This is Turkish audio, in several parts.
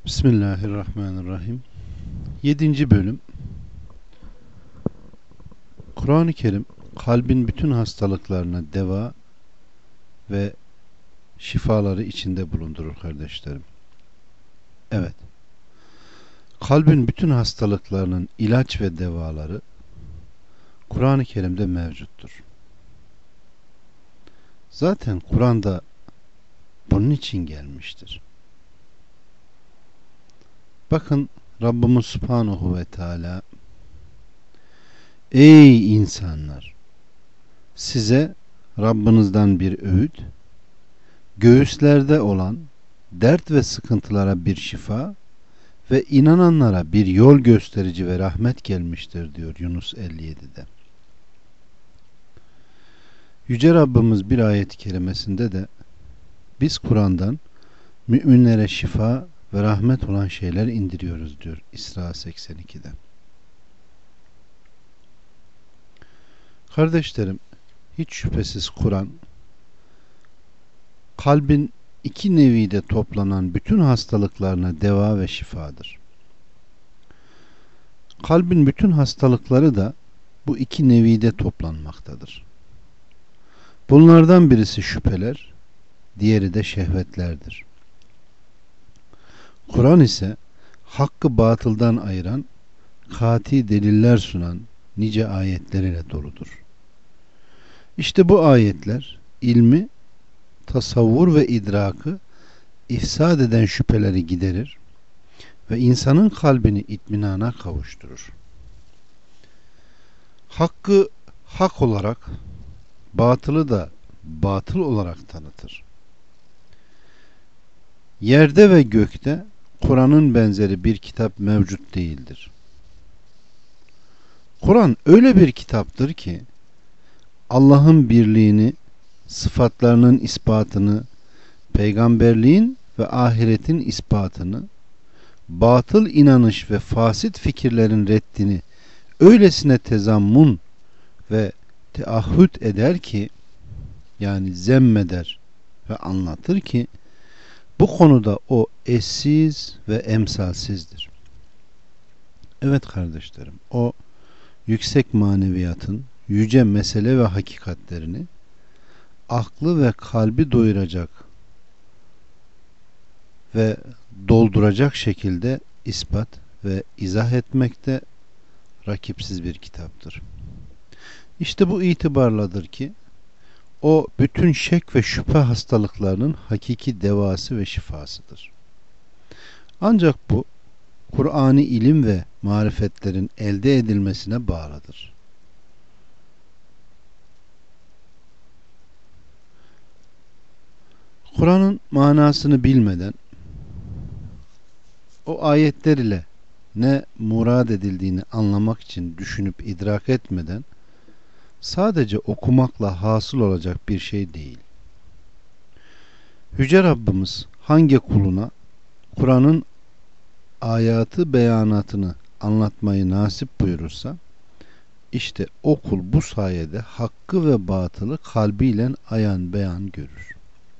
Bismillahirrahmanirrahim. 7. bölüm. Kur'an-ı Kerim kalbin bütün hastalıklarına deva ve şifaları içinde bulundurur kardeşlerim. Evet. Kalbin bütün hastalıklarının ilaç ve devaları Kur'an-ı Kerim'de mevcuttur. Zaten Kur'an'da bunun için gelmiştir. Bakın Rabbimiz Subhanahu ve Teala: Ey insanlar! Size Rabbinizden bir öğüt, göğüslerde olan dert ve sıkıntılara bir şifa ve inananlara bir yol gösterici ve rahmet gelmiştir diyor Yunus 57'de. Yüce Rabbimiz bir ayet-i kerimesinde de biz Kur'an'dan müminlere şifa ve rahmet olan şeyler indiriyoruz diyor İsra 82'de. Kardeşlerim, hiç şüphesiz Kur'an kalbin iki nevide toplanan bütün hastalıklarına deva ve şifadır. Kalbin bütün hastalıkları da bu iki nevide toplanmaktadır. Bunlardan birisi şüpheler, diğeri de şehvetlerdir. Kur'an ise hakkı batıldan ayıran, kati deliller sunan nice ayetleriyle doludur. İşte bu ayetler ilmi, tasavvur ve idrakı ifsad eden şüpheleri giderir ve insanın kalbini itminana kavuşturur. Hakkı hak olarak, batılı da batıl olarak tanıtır. Yerde ve gökte Kur'an'ın benzeri bir kitap mevcut değildir. Kur'an öyle bir kitaptır ki Allah'ın birliğini, sıfatlarının ispatını, peygamberliğin ve ahiretin ispatını, batıl inanış ve fasit fikirlerin reddini öylesine tezammun ve teahhüt eder ki, yani zemmeder ve anlatır ki bu konuda o eşsiz ve emsalsizdir. Evet kardeşlerim, o yüksek maneviyatın yüce mesele ve hakikatlerini aklı ve kalbi doyuracak ve dolduracak şekilde ispat ve izah etmekte rakipsiz bir kitaptır. İşte bu itibarladır ki o bütün şek ve şüphe hastalıklarının hakiki devası ve şifasıdır. Ancak bu Kur'an'ı ilim ve marifetlerin elde edilmesine bağlıdır. Kur'an'ın manasını bilmeden, o ayetler ile ne murad edildiğini anlamak için düşünüp idrak etmeden sadece okumakla hasıl olacak bir şey değil. Yüce Rabbimiz hangi kuluna Kur'an'ın ayatı beyanatını anlatmayı nasip buyurursa, işte o kul bu sayede hakkı ve batılı kalbiyle ayan beyan görür.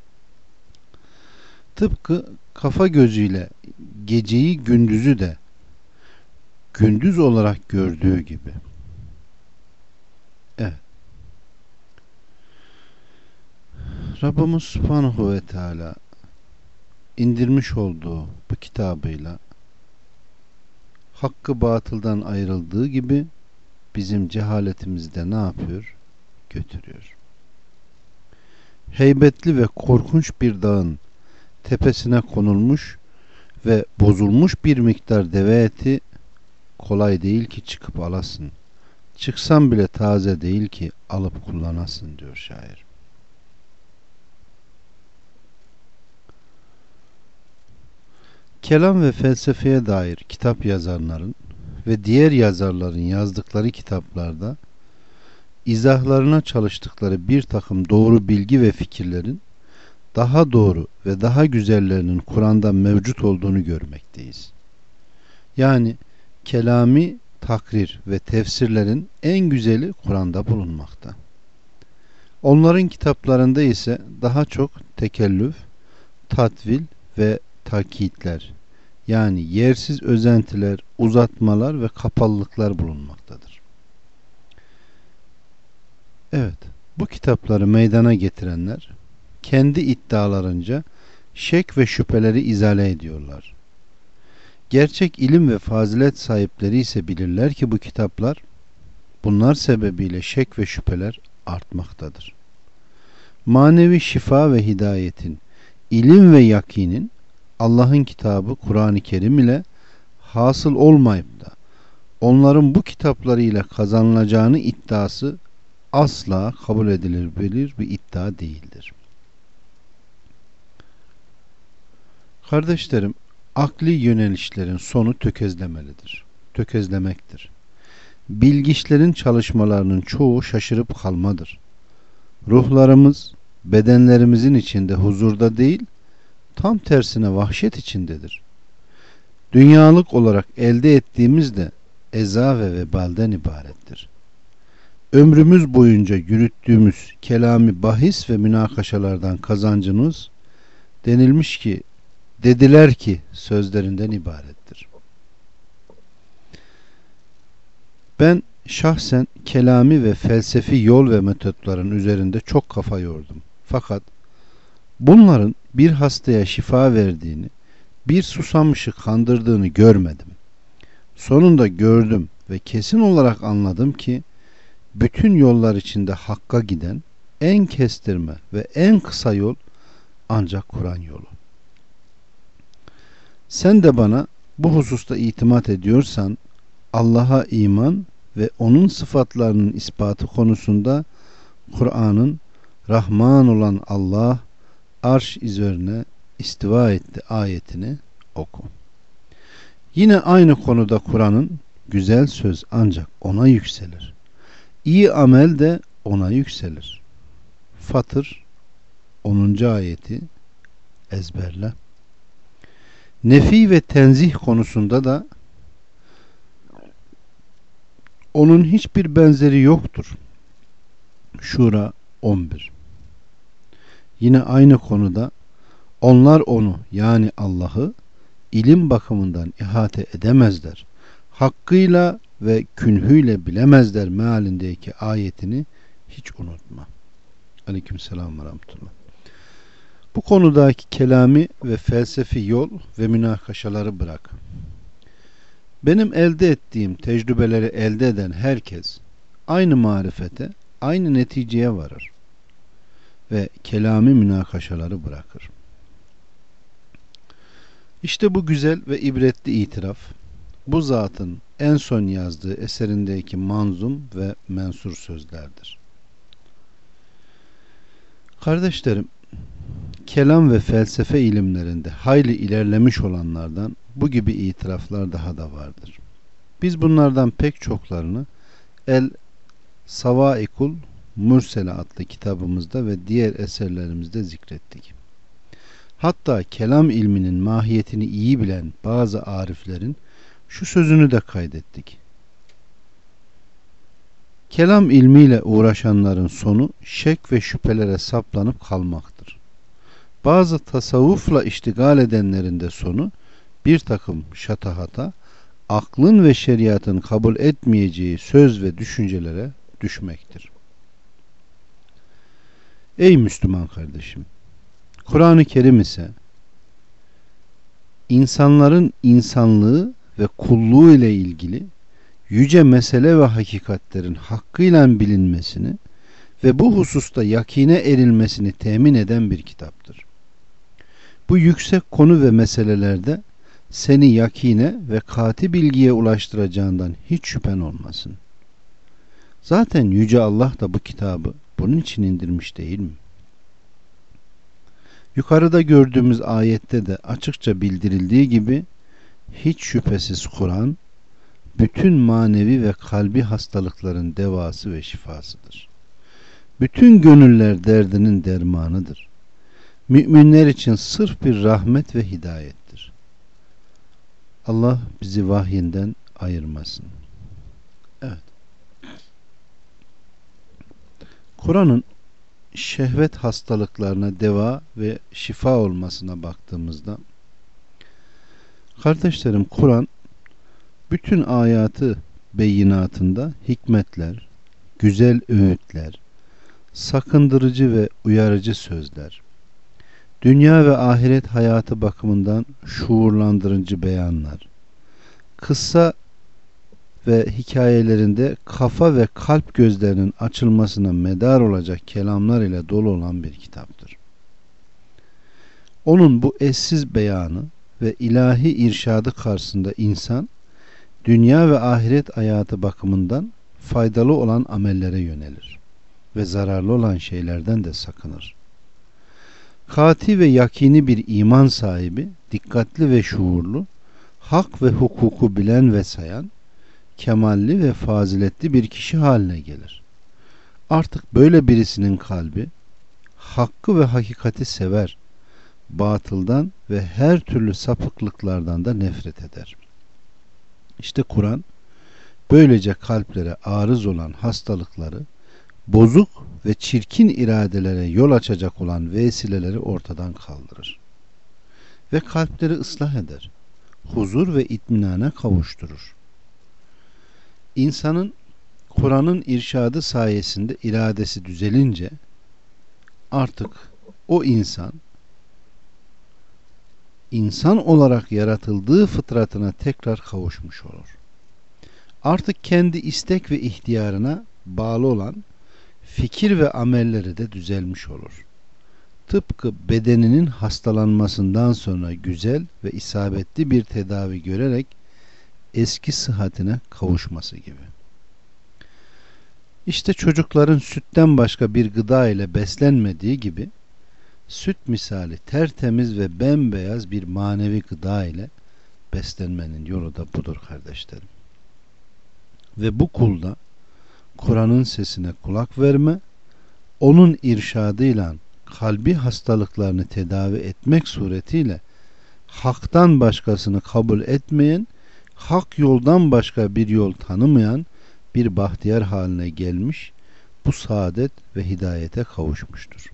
Tıpkı kafa gözüyle geceyi gündüzü de gündüz olarak gördüğü gibi. Evet. Rabbimiz Subhanahu ve Teala indirmiş olduğu bu kitabıyla hakkı batıldan ayrıldığı gibi bizim cehaletimizi de ne yapıyor? Götürüyor. Heybetli ve korkunç bir dağın tepesine konulmuş ve bozulmuş bir miktar deve eti kolay değil ki çıkıp alasın. Çıksan bile taze değil ki alıp kullanasın diyor şair. Kelam ve felsefeye dair kitap yazanların ve diğer yazarların yazdıkları kitaplarda izahlarına çalıştıkları bir takım doğru bilgi ve fikirlerin daha doğru ve daha güzellerinin Kur'an'da mevcut olduğunu görmekteyiz. Yani kelami takrir ve tefsirlerin en güzeli Kur'an'da bulunmakta. Onların kitaplarında ise daha çok tekellüf, tatvil ve takitler, yani yersiz özentiler, uzatmalar ve kapalılıklar bulunmaktadır. Evet, bu kitapları meydana getirenler kendi iddialarınca şek ve şüpheleri izale ediyorlar. Gerçek ilim ve fazilet sahipleri ise bilirler ki bu kitaplar bunlar sebebiyle şek ve şüpheler artmaktadır. Manevi şifa ve hidayetin, ilim ve yakinin Allah'ın kitabı Kur'an-ı Kerim ile hasıl olmayıp da onların bu kitaplarıyla kazanılacağını iddiası asla kabul edilebilir bir iddia değildir. Kardeşlerim, akli yönelişlerin sonu tökezlemektir. Bilgiçlerin çalışmalarının çoğu şaşırıp kalmadır. Ruhlarımız, bedenlerimizin içinde huzurda değil, tam tersine vahşet içindedir. Dünyalık olarak elde ettiğimiz de eza ve vebalden ibarettir. Ömrümüz boyunca yürüttüğümüz kelami bahis ve münakaşalardan kazancımız dediler ki sözlerinden ibarettir. Ben şahsen kelami ve felsefi yol ve metotların üzerinde çok kafa yordum. Fakat bunların bir hastaya şifa verdiğini, bir susamışı kandırdığını görmedim. Sonunda gördüm ve kesin olarak anladım ki bütün yollar içinde hakka giden en kestirme ve en kısa yol ancak Kur'an yolu. Sen de bana bu hususta itimat ediyorsan Allah'a iman ve onun sıfatlarının ispatı konusunda Kur'an'ın Rahman olan Allah arş üzerine istiva etti ayetini oku. Yine aynı konuda Kur'an'ın güzel söz ancak ona yükselir. İyi amel de ona yükselir. Fatır 10. ayeti ezberle. Nefi ve tenzih konusunda da onun hiçbir benzeri yoktur. Şura 11. Yine aynı konuda onlar onu yani Allah'ı ilim bakımından ihate edemezler. Hakkıyla ve künhüyle bilemezler mealindeki ayetini hiç unutma. Aleykümselam ve rahmetullah. Bu konudaki kelami ve felsefi yol ve münakaşaları bırak. Benim elde ettiğim tecrübeleri elde eden herkes aynı marifete, aynı neticeye varır ve kelami münakaşaları bırakır. İşte bu güzel ve ibretli itiraf, bu zatın en son yazdığı eserindeki manzum ve mensur sözlerdir. Kardeşlerim, kelam ve felsefe ilimlerinde hayli ilerlemiş olanlardan bu gibi itiraflar daha da vardır. Biz bunlardan pek çoklarını El Savaikul Mursele adlı kitabımızda ve diğer eserlerimizde zikrettik. Hatta kelam ilminin mahiyetini iyi bilen bazı ariflerin şu sözünü de kaydettik. Kelam ilmiyle uğraşanların sonu şek ve şüphelere saplanıp kalmaktır. Bazı tasavvufla iştigal edenlerin de sonu bir takım şatahata, aklın ve şeriatın kabul etmeyeceği söz ve düşüncelere düşmektir. Ey Müslüman kardeşim! Kur'an-ı Kerim ise insanların insanlığı ve kulluğu ile ilgili yüce mesele ve hakikatlerin hakkıyla bilinmesini ve bu hususta yakine erilmesini temin eden bir kitaptır. Bu yüksek konu ve meselelerde seni yakine ve kati bilgiye ulaştıracağından hiç şüphen olmasın. Zaten Yüce Allah da bu kitabı bunun için indirmiş değil mi? Yukarıda gördüğümüz ayette de açıkça bildirildiği gibi hiç şüphesiz Kur'an bütün manevi ve kalbi hastalıkların devası ve şifasıdır. Bütün gönüller derdinin dermanıdır. Müminler için sırf bir rahmet ve hidayettir. Allah bizi vahyinden ayırmasın. Evet. Kur'an'ın şehvet hastalıklarına deva ve şifa olmasına baktığımızda Kardeşlerim, Kur'an bütün ayatı beyinatında hikmetler, güzel öğütler, sakındırıcı ve uyarıcı sözler, dünya ve ahiret hayatı bakımından şuurlandırıcı beyanlar, kıssa ve hikayelerinde kafa ve kalp gözlerinin açılmasına medar olacak kelamlar ile dolu olan bir kitaptır. Onun bu eşsiz beyanı ve ilahi irşadı karşısında insan, dünya ve ahiret hayatı bakımından faydalı olan amellere yönelir ve zararlı olan şeylerden de sakınır. Kati ve yakini bir iman sahibi, dikkatli ve şuurlu, hak ve hukuku bilen ve sayan, kemalli ve faziletli bir kişi haline gelir. Artık böyle birisinin kalbi, hakkı ve hakikati sever, batıldan ve her türlü sapıklıklardan da nefret eder. İşte Kur'an, böylece kalplere arız olan hastalıkları, bozuk ve çirkin iradelere yol açacak olan vesileleri ortadan kaldırır. Ve kalpleri ıslah eder. Huzur ve itminana kavuşturur. İnsanın Kur'an'ın irşadı sayesinde iradesi düzelince artık o insan olarak yaratıldığı fıtratına tekrar kavuşmuş olur. Artık kendi istek ve ihtiyarına bağlı olan fikir ve amelleri de düzelmiş olur. Tıpkı bedeninin hastalanmasından sonra güzel ve isabetli bir tedavi görerek eski sıhhatine kavuşması gibi. İşte çocukların sütten başka bir gıda ile beslenmediği gibi süt misali tertemiz ve bembeyaz bir manevi gıda ile beslenmenin yolu da budur kardeşlerim. Ve bu kulda Kur'an'ın sesine kulak verme, onun irşadıyla kalbi hastalıklarını tedavi etmek suretiyle haktan başkasını kabul etmeyen, hak yoldan başka bir yol tanımayan bir bahtiyar haline gelmiş, bu saadet ve hidayete kavuşmuştur.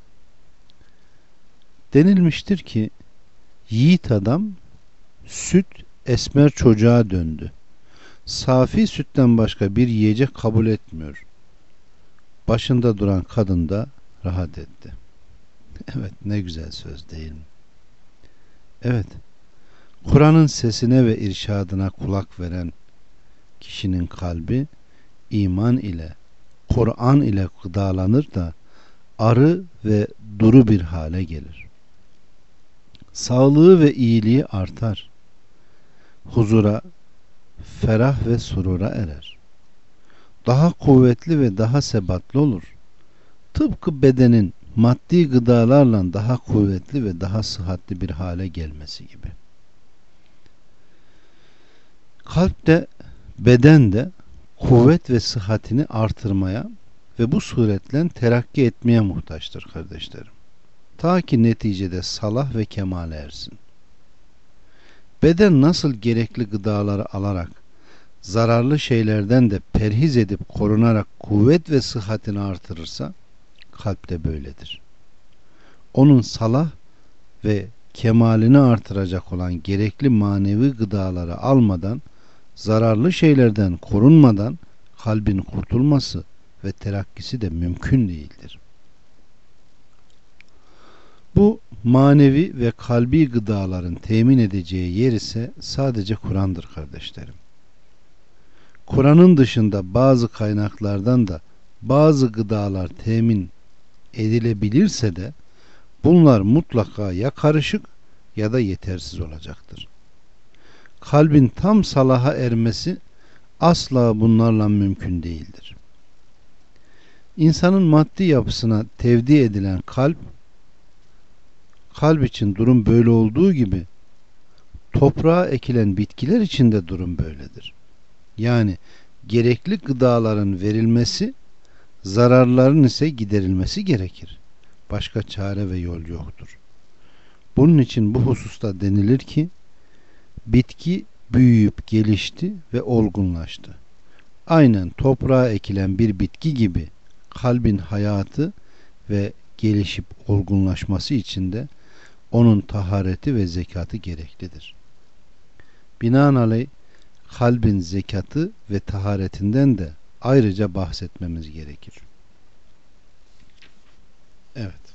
Denilmiştir ki, yiğit adam süt esmer çocuğa döndü. Safi sütten başka bir yiyecek kabul etmiyor. Başında duran kadın da rahat etti. Evet, ne güzel söz değil mi? Evet, Kur'an'ın sesine ve irşadına kulak veren kişinin kalbi iman ile, Kur'an ile gıdalanır da arı ve duru bir hale gelir. Sağlığı ve iyiliği artar. Huzura, ferah ve surura erer. Daha kuvvetli ve daha sebatlı olur. Tıpkı bedenin maddi gıdalarla daha kuvvetli ve daha sıhhatli bir hale gelmesi gibi. Kalp de beden de kuvvet ve sıhhatini artırmaya ve bu suretle terakki etmeye muhtaçtır kardeşlerim. Ta ki neticede salah ve kemale ersin. Beden nasıl gerekli gıdaları alarak zararlı şeylerden de perhiz edip korunarak kuvvet ve sıhhatini artırırsa, kalp de böyledir. Onun salah ve kemalini artıracak olan gerekli manevi gıdaları almadan, zararlı şeylerden korunmadan kalbin kurtulması ve terakkisi de mümkün değildir. Bu manevi ve kalbi gıdaların temin edeceği yer ise sadece Kur'an'dır kardeşlerim. Kur'an'ın dışında bazı kaynaklardan da bazı gıdalar temin edilebilirse de bunlar mutlaka ya karışık ya da yetersiz olacaktır. Kalbin tam salaha ermesi asla bunlarla mümkün değildir. İnsanın maddi yapısına tevdi edilen kalp için durum böyle olduğu gibi toprağa ekilen bitkiler için de durum böyledir. Yani gerekli gıdaların verilmesi, zararların ise giderilmesi gerekir. Başka çare ve yol yoktur. Bunun için bu hususta denilir ki bitki büyüyüp gelişti ve olgunlaştı. Aynen toprağa ekilen bir bitki gibi kalbin hayatı ve gelişip olgunlaşması için de onun tahareti ve zekatı gereklidir. Binaenaleyh kalbin zekatı ve taharetinden de ayrıca bahsetmemiz gerekir. Evet.